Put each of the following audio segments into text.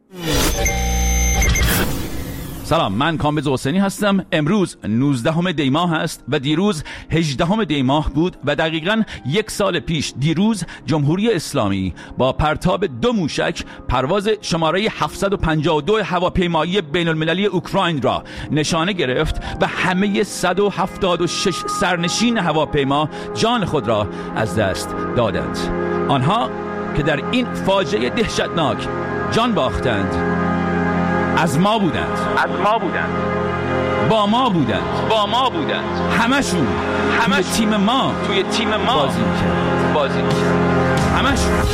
سلام، من کامبیز حسینی هستم. امروز 19 دی ماه هست و دیروز 18 دی ماه بود و دقیقاً یک سال پیش دیروز جمهوری اسلامی با پرتاب 2 موشک پرواز شماره 752 هواپیمایی بین المللی اوکراین را نشانه گرفت و همه 176 سرنشین هواپیما جان خود را از دست دادند. آنها که در این فاجعه دهشتناک جان باختند از ما بودند، با ما بودند، همشون توی تیم ما بازی کرد، همشون.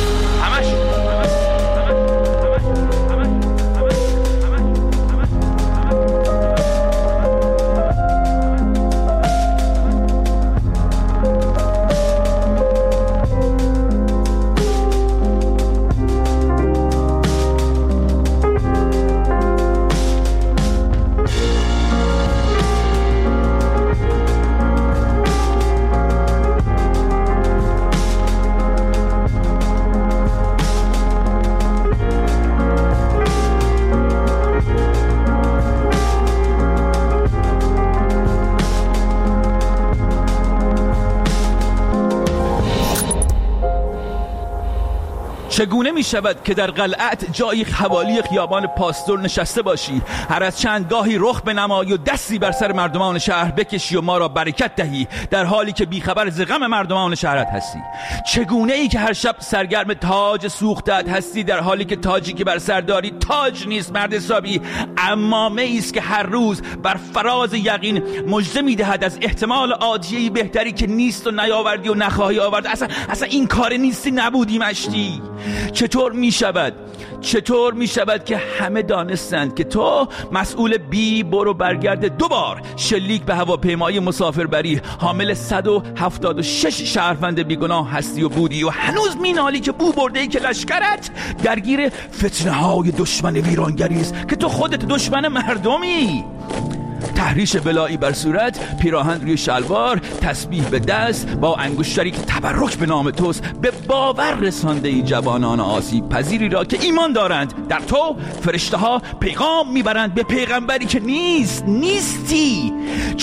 چگونه می شود که در قلعت جایی حوالی خیابان پاستور نشسته باشی، هر از چند گاهی رخ بنمایی و دستی بر سر مردمان شهر بکشی و ما را برکت دهی، در حالی که بیخبر ز غم مردمان شهرت هستی؟ چگونه ای که هر شب سرگرم تاج سوختت هستی، در حالی که تاجی که بر سر داری تاج نیست مرد حسابی، عمامه ایست که هر روز بر فراز یقین مژده میدهد از احتمال عادیه‌ای بهتری که نیست و نیاوردی و نخواهی آورد. اصلا این کار نیستی، نبودی مشتی. چطور می شود که همه دانستند که تو مسئول بی برو برگرد 2 بار شلیک به هواپیمای مسافربری حامل 176 شهروند بیگناه هستی و بودی و هنوز مینالی که بو برده ای که لشکرت درگیر فتنه های دشمن ویرانگری است که تو خودت دشمن مردمی؟ تحریش بلایی بر صورت، پیراهن روی شلوار، تسبیح به دست، با انگشتری که تبرک به نام توست، به باور رسانده ای جوانان آسیب پذیری را که ایمان دارند در تو فرشته ها پیغام میبرند به پیغمبری که نیستی.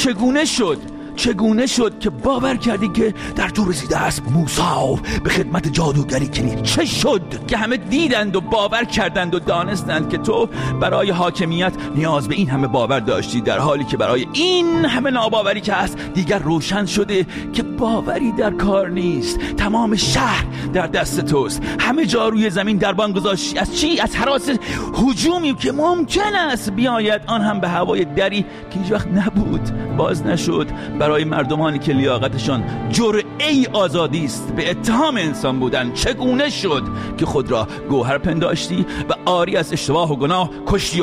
چگونه شد که باور کردی که در تو رسیده است موسی به خدمت جادوگری کنی؟ چه شد که همه دیدند و باور کردند و دانستند که تو برای حاکمیت نیاز به این همه باور داشتی، در حالی که برای این همه ناباوری که هست دیگر روشن شده که باوری در کار نیست. تمام شهر در دست توست، همه جا روی زمین دربان گذاشتی. از چی؟ از هراس هجومی که ممکن است بیاید، آن هم به هوای دری که هیچ وقت نبود، باز نشد، برای مردمانی که لیاقتشان جرعه‌ای آزادی است به اتهام انسان بودن. چگونه شد که خود را گوهر پنداشتی و آری از اشتباه و گناه کشتی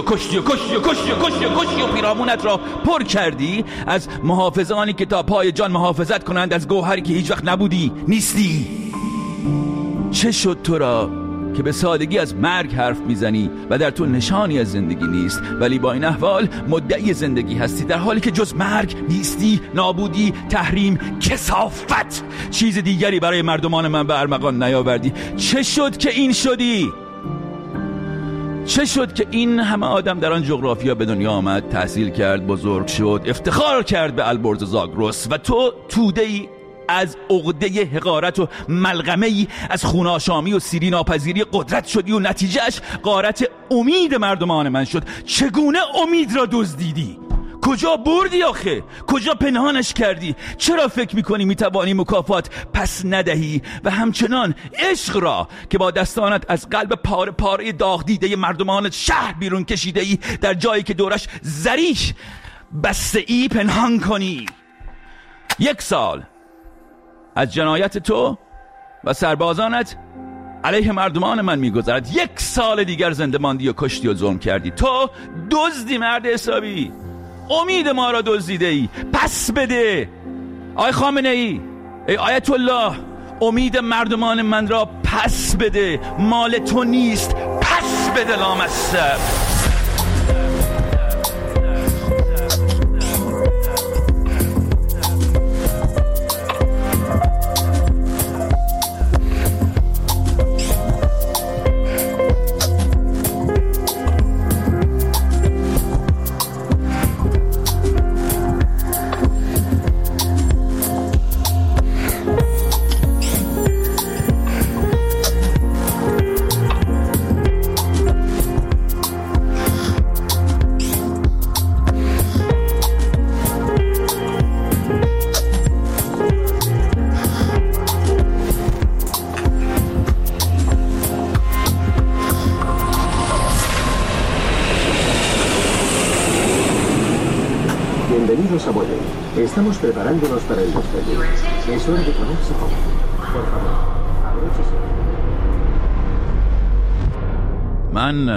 و پیرامونت را پر کردی از محافظانی که تا پای جان محافظت کنند از گوهری که هیچ وقت نبودی، نیستی؟ چه شد تو را که به سادگی از مرگ حرف میزنی و در تو نشانی از زندگی نیست، ولی با این احوال مدعی زندگی هستی، در حالی که جز مرگ نیستی، نابودی، تحریم، کثافت، چیز دیگری برای مردمان من به ارمغان نیاوردی؟ چه شد که این شدی؟ چه شد که این همه آدم در آن جغرافیا به دنیا آمد، تحصیل کرد، بزرگ شد، افتخار کرد به البرز زاگرس و تو توده‌ای از عقده حقارت و ملغمه‌ای از خوناشامی و سیری ناپذیری قدرت شدی و نتیجهش غارت امید مردمان من شد. چگونه امید را دزدیدی؟ کجا بردی آخه؟ کجا پنهانش کردی؟ چرا فکر میکنی میتوانی مکافات پس ندهی و همچنان عشق را که با دستانت از قلب پاره پاره داغ دیده مردمان شهر بیرون کشیده ای در جایی که دورش زریح بسته ای پنهان کنی؟ 1 سال از جنایت تو و سربازانت علیه مردمان من میگذرد. 1 سال دیگر زنده ماندی و کشتی و ظلم کردی. تو دزدی مرد حسابی، امید ما را دزدیده ای. پس بده آی خامنه ای، ای آیت الله، امید مردمان من را پس بده. مال تو نیست، پس بده لامصب. Bienvenidos a Boeing. Estamos preparándonos para el despegue. Es hora de ponerse cómodo. Por favor, abróchese. من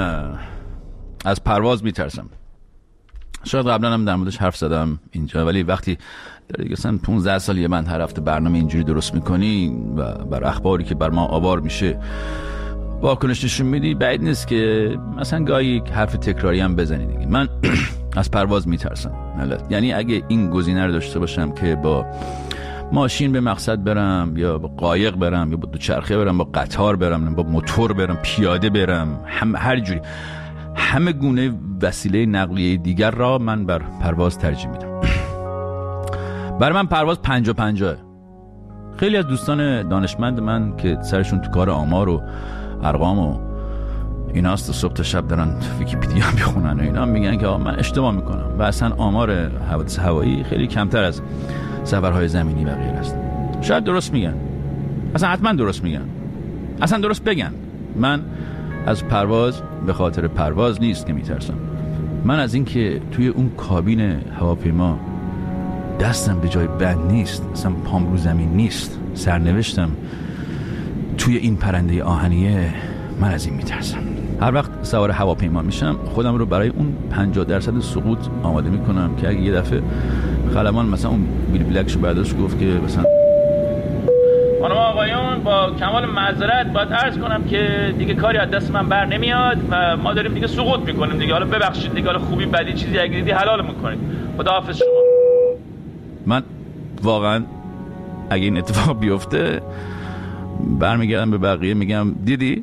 از پرواز میترسم. شاید قبلا هم در موردش حرف زدم اینجا، ولی وقتی در دیگه 15 سال یه من هر هفته برنامه اینجوری درست میکنی و بر اخباری که بر ما آوار میشه واکنش نشون میدی، بعید نیست که مثلا گاهی یک حرف تکراری هم بزنی دیگه. من از پرواز میترسم. یعنی اگه این گزینه رو داشته باشم که با ماشین به مقصد برم یا با قایق برم یا با دوچرخه برم، با قطار برم، با موتور برم، پیاده برم، هر جوری، همه گونه وسیله نقلیه دیگر را من بر پرواز ترجیح میدم. برای من پرواز 50-50. خیلی از دوستان دانشمند من که سرشون تو کار آمار و ارقام و ایناست و صبح تا شب دارن ویکی‌پدیا میخونن و اینا، میگن که من اشتباه میکنم و اصلا آمار حوادث هوایی خیلی کمتر از سفرهای زمینی و غیر است. شاید درست میگن، اصلا حتما درست میگن، اصلا درست بگن. من از پرواز به خاطر پرواز نیست که میترسم، من از این که توی اون کابین هواپیما دستم به جای بند نیست، اصلا پام رو زمین نیست، سرنوشتم توی این پرنده آهنیه، من از این میترسم. هر وقت سوار هواپیما میشم خودم رو برای اون 50% سقوط آماده میکنم که اگه یه دفعه خلبان مثلا اون بیل بلکشو برداشت گفت که مثلا خانم آقایون با کمال معذرت باید عرض کنم که دیگه کاری از دست من بر نمیاد و ما داریم دیگه سقوط میکنیم دیگه، حالا ببخشید دیگه، حالا خوبی بدی چیزی اگه دیدی حلال میکنید، خداحافظ شما. من واقعا اگه این اتفاق بیفته برمیگردم به بقیه میگم دیدی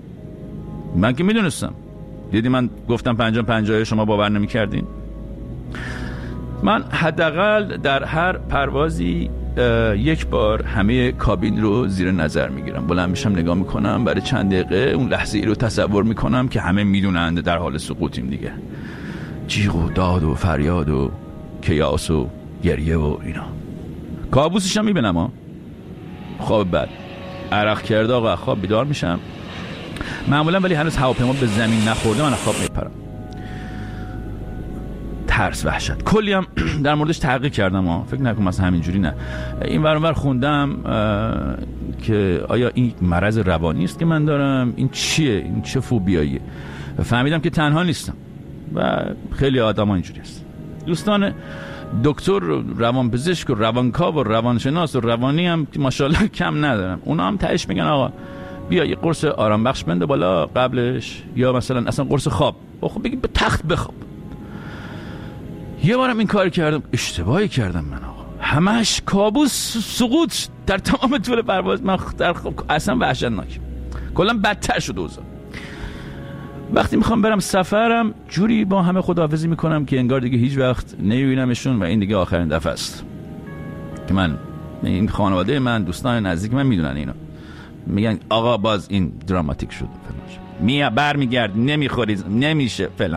من که میدونستم، دیدی من گفتم 50-50 شما باور نمیکردین. من حداقل در هر پروازی یک بار همه کابین رو زیر نظر میگیرم، بلند میشم نگاه میکنم، برای چند دقیقه اون لحظه ای رو تصور میکنم که همه میدونند در حال سقوطیم دیگه، جیغ و داد و فریاد و کیاس و گریه و اینا. کابوسش هم میبینم ها، خواب بد عرق کرده آقا، خواب بیدار میشم معمولا، ولی هنوز هواپیما به زمین نخورده من خواب میپرم. ترس، وحشت، کلی هم در موردش تحقیق کردم ها، فکر نکنم مثلا همینجوری نه، این ور اون ور خوندم که آیا این مرض روانی است که من دارم، این چیه، این چه فوبیاییه. فهمیدم که تنها نیستم و خیلی آدما اینجوری است. دوستان دکتر، روانپزشک و روانکاو و روانشناس و روانی هم ماشاءالله کم ندارم، اونا هم تهش میگن آقا بیا یه قرص آرام بخش بنده بالا قبلش، یا مثلا اصلا قرص خواب، خب بگی به تخت بخواب. یه بارم این کار کردم، اشتباهی کردم من آقا، همش کابوس، سقوط در تمام طول پرواز. من اصلا وحشتناک، کلا بدتر شد اوضاع. وقتی میخوام برم سفرم جوری با همه خداحافظی میکنم که انگار دیگه هیچ وقت نمیبینمشون و این دیگه آخرین دفعه است که من، این خانواده من، دوستان نزدیک من میدونن اینا، میگن آقا باز این دراماتیک شد فلان، برمیگرد نمیخوری نمیشه فلان.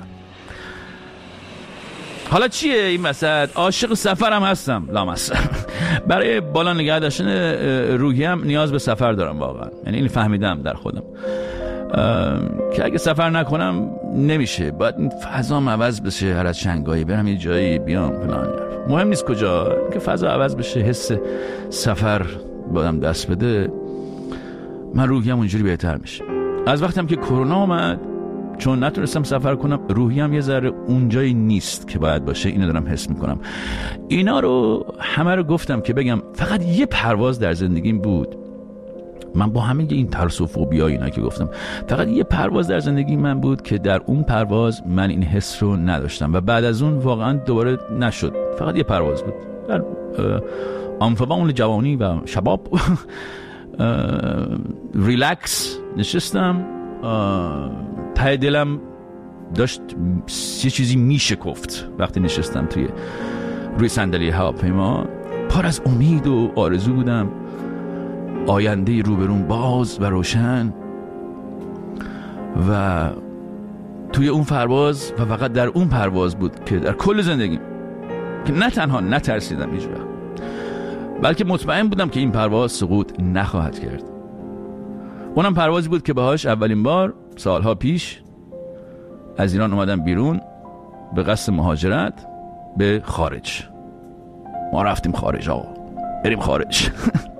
حالا چیه این وسط؟ عاشق سفرم هستم لامصب. برای بالا نگه داشتن روحیم نیاز به سفر دارم واقعا، یعنی این فهمیدم در خودم که اگه سفر نکنم نمیشه، باید این فضام عوض بشه، هر از شنگایی برم یه جایی بیام فلان، مهم نیست کجا، که فضا عوض بشه، حس سفر بادم دست بده، من روحیم اونجوری بهتر میشه. از وقتم که کرونا اومد، چون نتونستم سفر کنم، روحیم یه ذره اونجایی نیست که باید باشه، اینو دارم حس میکنم. اینا رو همه رو گفتم که بگم فقط یه پرواز در زندگیم بود، من با همه این ترس و فوبیا اینا که گفتم، فقط یه پرواز در زندگی من بود که در اون پرواز من این حس رو نداشتم و بعد از اون واقعا دوباره نشد. فقط یه پرواز بود در آنفوان جوانی و شباب ریلکس نشستم، ته دلم داشت یه چیزی میشکفت وقتی نشستم روی صندلی هواپیما، پر از امید و آرزو بودم، آینده روبرون باز و روشن، و توی اون پرواز و فقط در اون پرواز بود که در کل زندگیم که نه تنها نترسیدم هیچ وقت، بلکه مطمئن بودم که این پرواز سقوط نخواهد کرد. اونم پروازی بود که باهاش اولین بار سالها پیش از ایران اومدم بیرون به قصد مهاجرت به خارج. ما رفتیم خارج آقا، بریم خارج.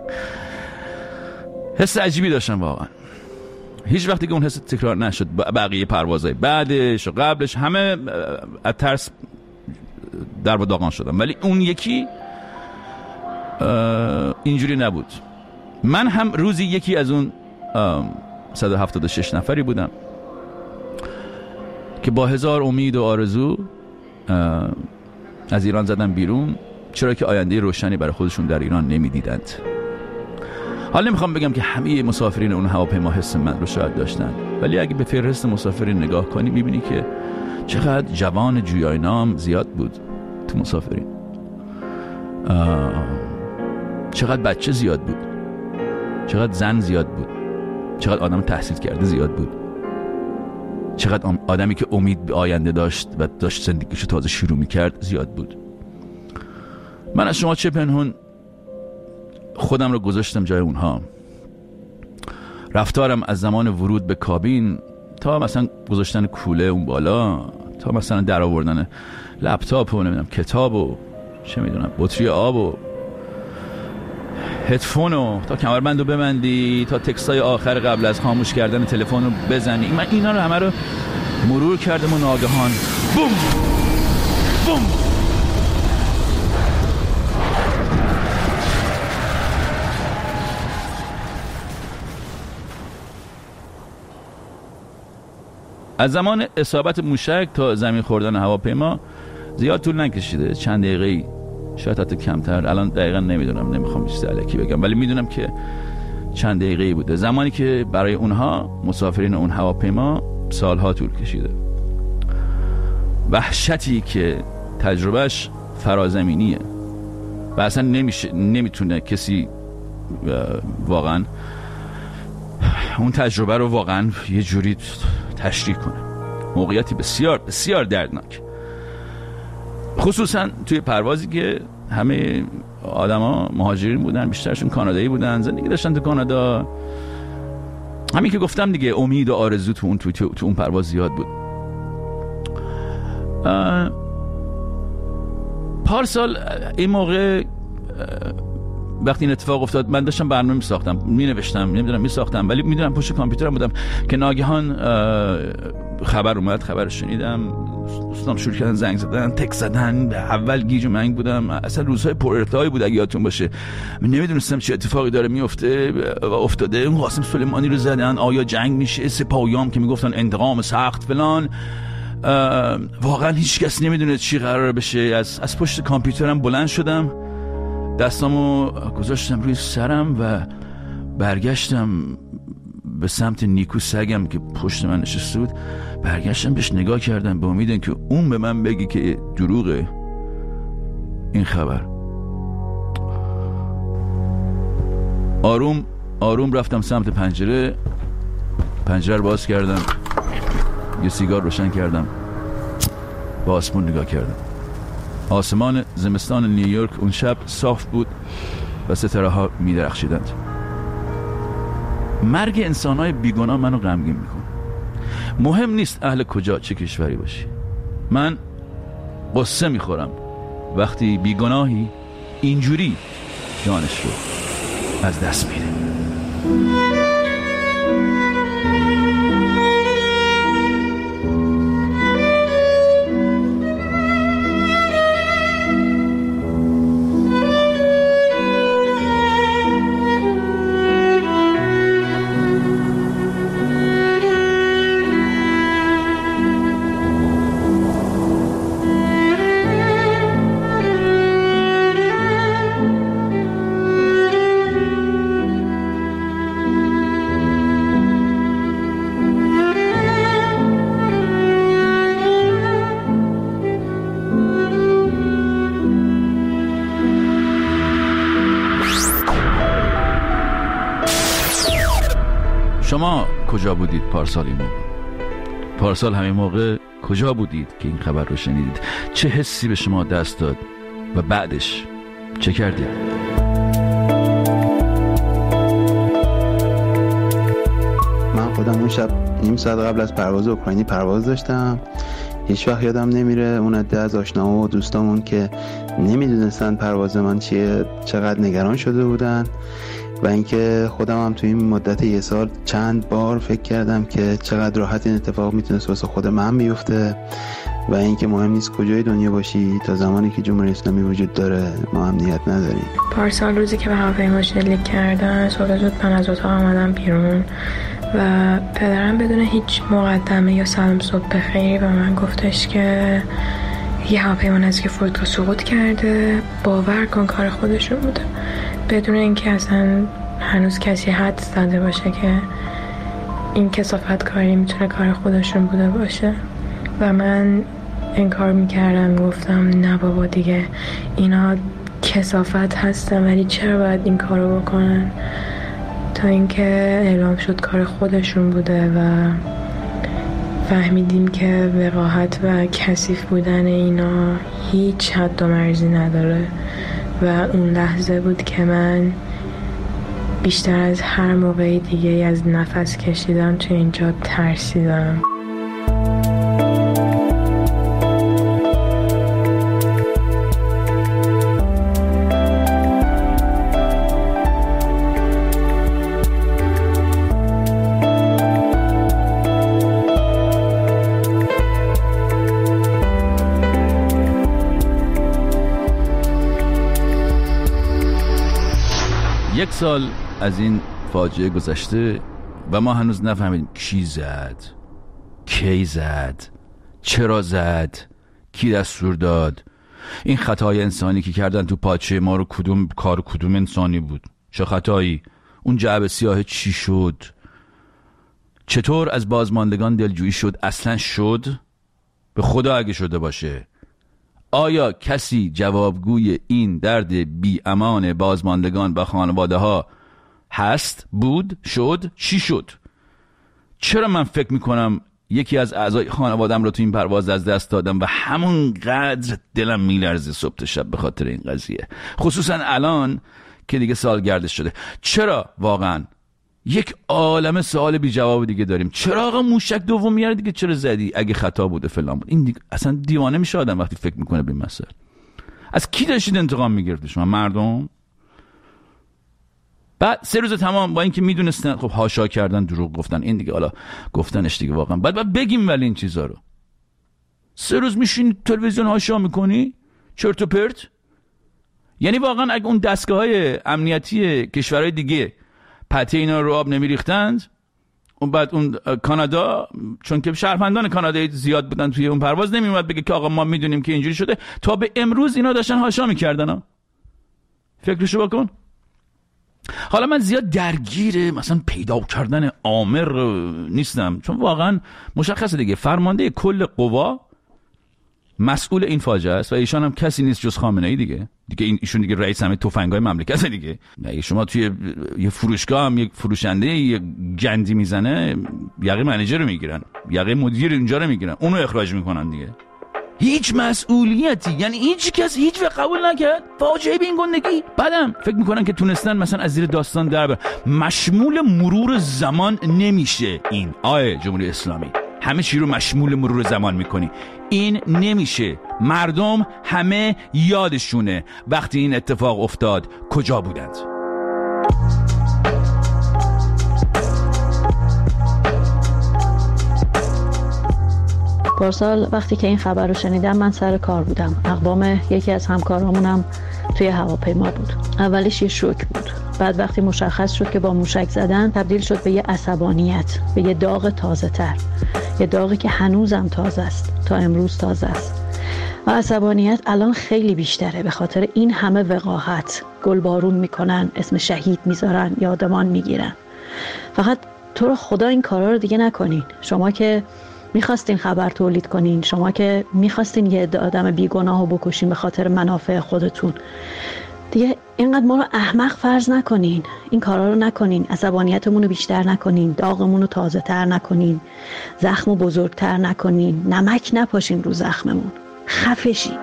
حس عجیبی داشتم واقعا. هیچ وقتی که اون حس تکرار نشد. بقیه پروازهای بعدش و قبلش همه از ترس در و داغان شدم، ولی اون یکی اینجوری نبود. من هم روزی یکی از اون 176 نفری بودم که با هزار امید و آرزو از ایران زدن بیرون، چرا که آینده روشنی برای خودشون در ایران نمیدیدند. حالا نمیخوام بگم که همه مسافرین اون هواپیما حس من رو شاید داشتن، ولی اگه به فهرست مسافرین نگاه کنی میبینی که چقدر جوان جویای نام زیاد بود تو مسافرین، چقدر بچه زیاد بود، چقدر زن زیاد بود، چقدر آدم تحصیل کرده زیاد بود، چقدر آدمی که امید به آینده داشت و داشت زندگیشو تازه شروع میکرد زیاد بود. من از شما چه پنهون خودم رو گذاشتم جای اونها. رفتارم از زمان ورود به کابین تا مثلا گذاشتن کوله اون بالا، تا مثلا در آوردن لپتاپ و نمیدونم کتاب و چه میدونم بطری آب و هدفون و تا کمربند رو ببندی، تا تکستای آخر قبل از خاموش کردن تلفن رو بزنی، من اینا رو همه رو مرور کردم و ناگهان بوم بوم از زمان اصابت موشک تا زمین خوردن هواپیما زیاد طول نکشیده، چند دقیقه‌ای، شاید حتی کمتر. الان دقیقا نمیدونم، نمیخوام چیز الکی بگم، ولی میدونم که چند دقیقه‌ای بوده، زمانی که برای اونها مسافرین اون هواپیما سالها طول کشیده. وحشتی که تجربهش فرازمینیه و اصلا نمیتونه کسی واقعا اون تجربه رو واقعا یه جوری تشریح کنه. موقعیتی بسیار بسیار دردناک، خصوصا توی پروازی که همه آدما مهاجرین بودن، بیشترشون کانادایی بودن، زندگی داشتن تو کانادا. همین که گفتم دیگه، امید و آرزو تو اون پرواز زیاد بود. پارسال این موقع وقتی این اتفاق افتاد، من داشتم برنامه میساختم، میساختم، ولی میدونم پشت کامپیوترم بودم که ناگهان خبر اومد. خبرش شنیدم، دوستام شروع کردن زنگ زدن، تک زدن. اول گیج و منگ بودم، اصلا روزهای پر ارتباطی بود اگه یادتون باشه. من نمیدونستم چه اتفاقی داره میفته و افتاده. اون قاسم سلیمانی رو زدن، آیا جنگ میشه، سپاهیام که میگفتن انتقام سخت فلان. واقعا هیچ کس نمیدونه چی قرار بشه. از پشت کامپیوترم بلند شدم، دستامو گذاشتم روی سرم و برگشتم به سمت نیکو سگم که پشت من نشسته بود. برگشتم بهش نگاه کردم به امید که اون به من بگی که دروغه این خبر. آروم رفتم سمت پنجره رو باز کردم، یه سیگار روشن کردم، به آسمون نگاه کردم. آسمان زمستان نیویورک اون شب صاف بود و ستاره ها می درخشیدند. مرگ انسان‌های بیگناه منو غمگین میکنه. مهم نیست اهل کجا چه کشوری باشی. من قصه میخورم وقتی بیگناهی اینجوری جانش رو از دست میده. شما کجا بودید پارسال این موقع؟ پارسال همین موقع کجا بودید که این خبر رو شنیدید؟ چه حسی به شما دست داد و بعدش چه کردید؟ من خودم اون شب نیم ساعت قبل از پرواز اوکراینی پرواز داشتم هیچ وقت یادم نمیره اون عده از آشناها و دوستامون که نمیدونستن پرواز من چیه چقدر نگران شده بودن و اینکه خودم هم تو این مدت 1 سال چند بار فکر کردم که چقدر راحت این اتفاق میتونست واسه خود من بیفته و اینکه مهم نیست کجای دنیا باشی تا زمانی که جمهوری اسلامی وجود داره ما امنیت نداریم. پارسال روزی که به هواپیما شلیک کردن صبح زود من از اتاق آمدم بیرون و پدرم بدون هیچ مقدمه یا سلام صبح بخیر به من گفتش که یه هواپیما نزدیک فرودگاه سقوط کرده، باور کن کار خودشون بوده، بدون اینکه اصلا هنوز کسی حد زده باشه که این کثافت کاری میتونه کار خودشون بوده باشه. و من انکار میکردم، گفتم نه بابا دیگه اینا کثافت هستن ولی چرا باید این کارو بکنن، تا اینکه اعلام شد کار خودشون بوده و فهمیدیم که وقاحت و کثیف بودن اینا هیچ حد و مرزی نداره و اون لحظه بود که من بیشتر از هر موقع دیگه از نفس کشیدم تو اینجا ترسیدم. یک سال از این فاجعه گذشته و ما هنوز نفهمیدیم کی زد، کی زد، چرا زد، کی دستور داد. این خطای انسانی که کردن تو پاچه ما رو کدوم انسانی بود؟ چه خطایی؟ اون جعبه سیاه چی شد؟ چطور از بازماندگان دلجویی شد؟ اصلا شد؟ به خدا اگه شده باشه آیا کسی جوابگوی این درد بی امان بازماندگان و خانواده ها هست؟ بود؟ شد؟ چی شد؟ چرا من فکر میکنم یکی از اعضای خانوادم رو تو این پرواز از دست دادم و همونقدر دلم میلرزه صبح تا شب به خاطر این قضیه، خصوصا الان که دیگه سالگردش شده. چرا واقعا یک عالمه سوال بی جواب دیگه داریم. چرا آقا موشک دوم میاره دیگه چرا زدی؟ اگه خطا بوده فلان بود. این دیگه اصلا دیوانه میشه آدم وقتی فکر میکنه به این مسئله. از کی داشتید انتقام میگرفتید شما؟ مردم؟ بعد 3 روز تمام با اینکه میدونستن خب هاشا کردن، دروغ گفتن، این دیگه حالا گفتنش دیگه واقعا بعد بگیم، ولی این چیزا رو 3 روز میشین تلویزیون هاشا میکنی چرت و پرت. یعنی واقعا اگه اون دستگاه‌های امنیتی کشورهای دیگه پته اینا رو آب نمیریختند، اون بعد اون کانادا، چون که شهروندان کانادایی زیاد بودن توی اون پرواز، نمیومد بگه که آقا ما میدونیم که اینجوری شده. تا به امروز اینا داشتن هاشا میکردن ها. فکرشو بکن. حالا من زیاد درگیر مثلا پیدا کردن آمر نیستم، چون واقعا مشخصه دیگه فرمانده کل قوا مسئول این فاجعه است و ایشان هم کسی نیست جز خامنه‌ای دیگه ایشون دیگه رئیس همه تفنگ‌های مملکت دیگه. اگه شما توی یه فروشگاه هم یک فروشنده یه گندی میزنه، یقه منیجر رو میگیرن، یقه مدیر اینجا رو میگیرن، اونو اخراج میکنن دیگه. هیچ مسئولیتی، یعنی هیچ کس هیچ وقت قبول نکرد فاجعه به این گندگی. بعدم فکر میکنن که تونستن مثلا از زیر داستان در بر. مشمول مرور زمان نمیشه این جمهوری اسلامی. همه چی رو مشمول مرور زمان میکنی، این نمیشه. مردم همه یادشونه وقتی این اتفاق افتاد کجا بودند. پارسال وقتی که این خبر رو شنیدم من سر کار بودم. اقوام یکی از همکارامونم توی هواپیما بود. اولش یه شوک بود، بعد وقتی مشخص شد که با موشک زدن تبدیل شد به یه عصبانیت، به یه داغ تازه تر، یه داغی که هنوزم تازه است، تا امروز تازه است. و عصبانیت الان خیلی بیشتره به خاطر این همه وقاحت. گلبارون میکنن، اسم شهید میذارن، یادمان میگیرن. فقط تو رو خدا این کارا رو دیگه نکنین. شما که میخواستین خبر تولید کنین، شما که میخواستین یه عده آدم بیگناه رو بکشین به خاطر منافع خودتون، دیگه اینقدر ما رو احمق فرض نکنین. این کارا رو نکنین، عصبانیتمون رو بیشتر نکنین، داغمون رو تازه تر نکنین، زخم رو بزرگتر نکنین، نمک نپاشین رو زخممون، خفه شین.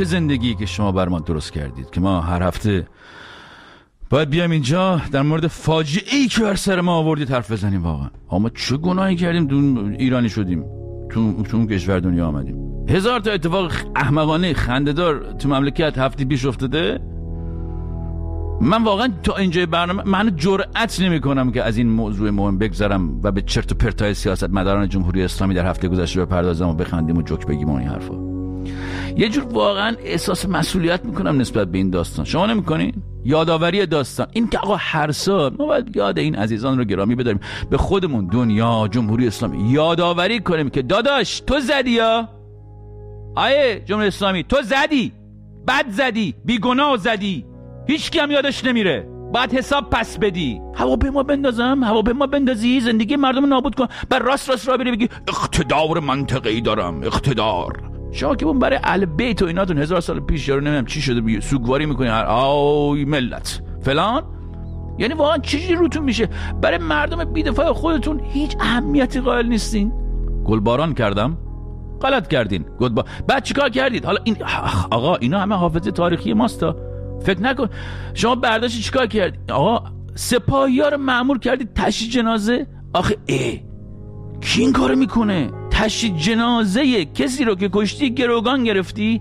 زندگی که شما برمان درست کردید که ما هر هفته باید بیام اینجا در مورد فاجعه‌ای که بر سر ما آوردید حرف بزنیم. واقعا اما چه گناهی کردیم تو ایرانی شدیم، تو اون کشور دنیا آمدیم؟ 1000 تا اتفاق احمقانه خنده‌دار تو مملکت هفته پیش افتاده. من واقعا تا اینجای برنامه من جرئت نمی‌کنم که از این موضوع مهم بگذرم و به چرت و پرتای سیاستمداران جمهوری اسلامی در هفته گذشته بپردازم و بخندیم و جوک بگیم و این حرفا. یه جور واقعا احساس مسئولیت میکنم نسبت به این داستان. شما نمیکنین؟ یادآوری داستان این که آقا هر سال ما باید یاد این عزیزان رو گرامی بداریم، به خودمون، دنیا، جمهوری اسلامی یادآوری کنیم که داداش تو زدی، یا آیه جمهوری اسلامی تو زدی، بد زدی، بیگناه زدی، هیچ کی هم یادش نمیره، باید حساب پس بدی. هواپیما بندازی، زندگی مردم نابود کن، بر راست را بری بگی اقتدار منطقه‌ای دارم، اقتدار. شما که برای اهل بیت و ایناتون 1000 سال پیش یارو نمیدونم چی شده سوگواری میکنین، آی ملت فلان. یعنی واقعا چیزی روتون میشه؟ برای مردم بی‌دفاع خودتون هیچ اهمیتی قائل نیستین. گلباران کردم، غلط کردین. بعد چیکار کردید؟ حالا این آقا اینا همه حافظه تاریخی ماستا. فکر نکن شما برداشت چیکار کردید؟ آقا سپاهی‌ها رو مأمور کردید تشییع جنازه. آخه کی این کارو میکنه؟ تشییع جنازه کسی رو که کشتی گروگان گرفتی،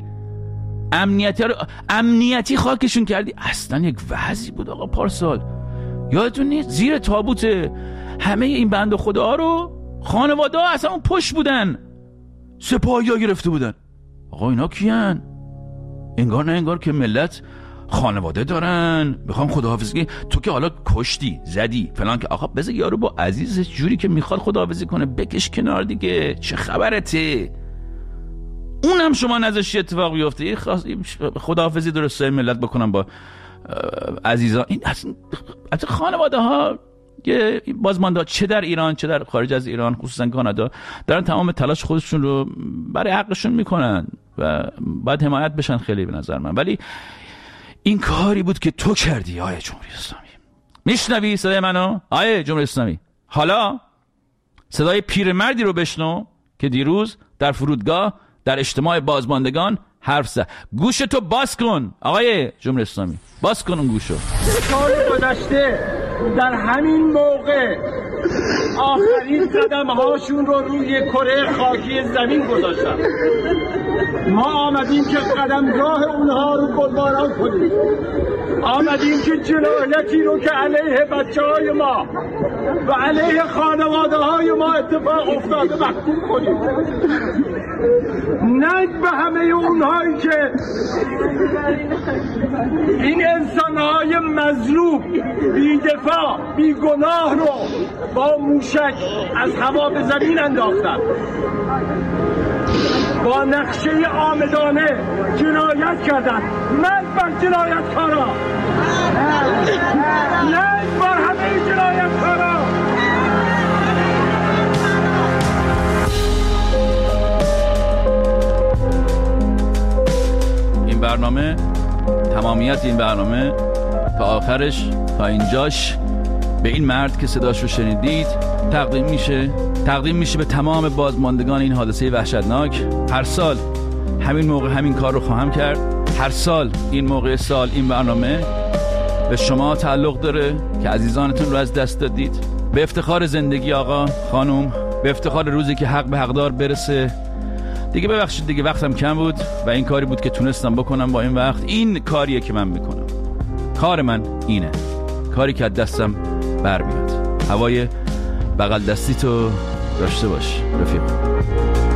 امنیتی خاکشون کردی. اصلا یک وضعی بود آقا پارسال، یادتون نیست؟ زیر تابوت همه این بنده خدا رو خانواده ها اصلا اون پشت بودن، سپاهی ها گرفته بودن. آقا اینا کیان؟ انگار نه انگار که ملت خانواده دارن، میخوام خداحافظی. تو که حالا کشتی زدی فلان که آقا بذار یارو با عزیزش جوری که میخواد خداحافظی کنه بکش کنار دیگه، چه خبرته؟ اونم شما نذاشتی اتفاق بیفته. خداحافظی درسته ملت بکنم با عزیزان. این از خانواده ها که بازمانده چه در ایران چه در خارج از ایران، خصوصا کانادا، دارن تمام تلاش خودشون رو برای حقشون میکنن و باید حمایت بشن خیلی به نظر من. ولی این کاری بود که تو کردی آیه جمهوری اسلامی. میشنوی صدای منو آیه جمهوری اسلامی؟ حالا صدای پیرمردی رو بشنو که دیروز در فرودگاه در اجتماع بازماندگان حرف زد. گوشتو باز کن آقای جمهوری اسلامی، باز کن اون گوشو. سال گذشته در همین موقع آخرین قدم هاشون رو روی کره خاکی زمین گذاشتن. ما آمدیم که قدمگاه اونها رو گلباران کنیم، آمدیم که جنایتی رو که علیه بچه‌های ما و علیه خانواده‌های ما اتفاق افتاده محکوم کنیم. نه به همه اونهایی که این انسانهای مظلوم بی‌دفاع بیگناه رو با موشک از هوا به زمین انداختن، با نقشه عامدانه جنایت کردن. مرگ بر جنایتکارا، مرگ بر همه جنایتکارا. این برنامه، تمامیت این برنامه تا آخرش، تا اینجاش به این مرد که صداش رو شنیدید تقدیم میشه به تمام بازماندگان این حادثه وحشتناک. هر سال همین موقع همین کار رو خواهم کرد. هر سال این موقع سال این برنامه به شما تعلق داره که عزیزانتون رو از دست دادید. به افتخار زندگی آقا خانم، به افتخار روزی که حق به حقدار برسه. دیگه ببخشید دیگه وقتم کم بود و این کاری بود که تونستم بکنم با این وقت. این کاریه که من میکنم، کار من اینه، کاری که از دستم برمیاد. هوای بغل دستی تو داشته باش رفیق.